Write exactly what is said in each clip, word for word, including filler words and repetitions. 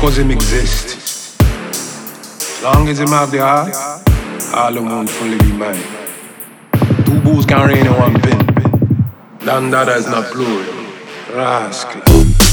Cause him exist. As long as him have the heart, all the moon fully be mine. Two bulls can rain in one pin. Damn that is not plural. Rascal.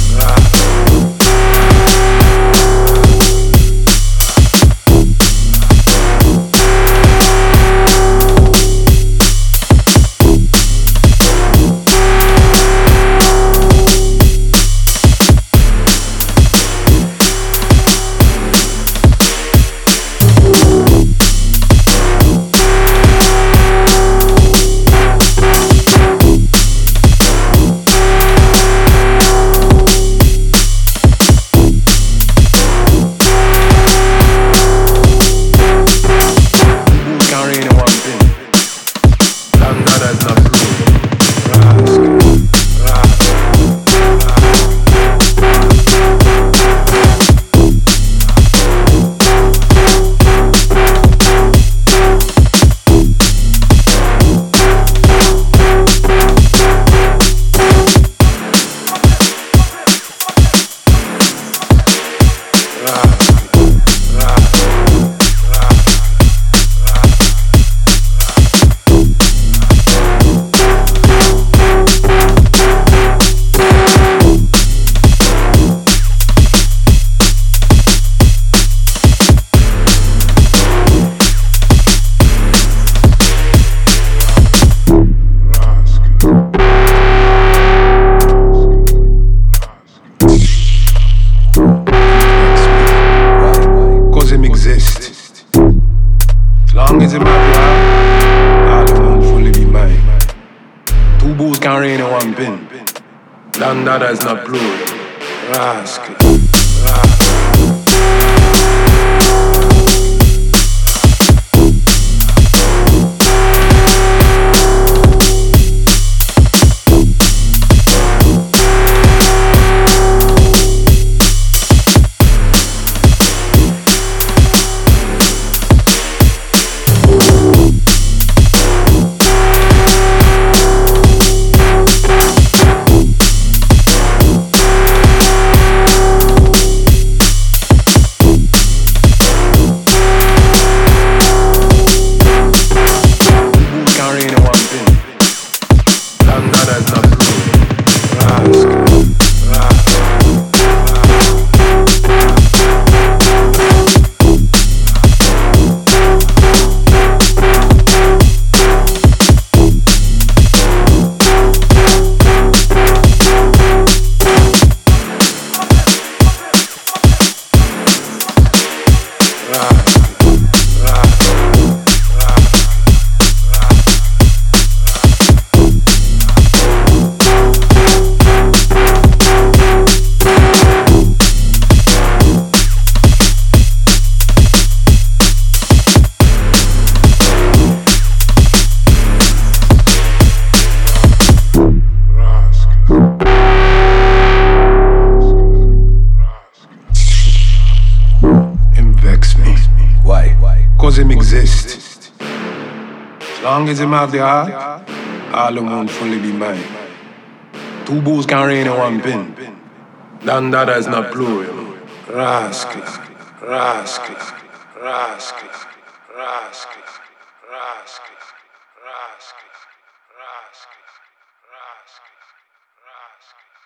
That is not plural. Rascal. Him exist. As long as him have the heart, all the moon fully be mine. Two bulls can rain in one pin. Dan dada is not plural. Rascal, rascal, rascal, rascal, rascal, rascal, rascal, rascal, rascal.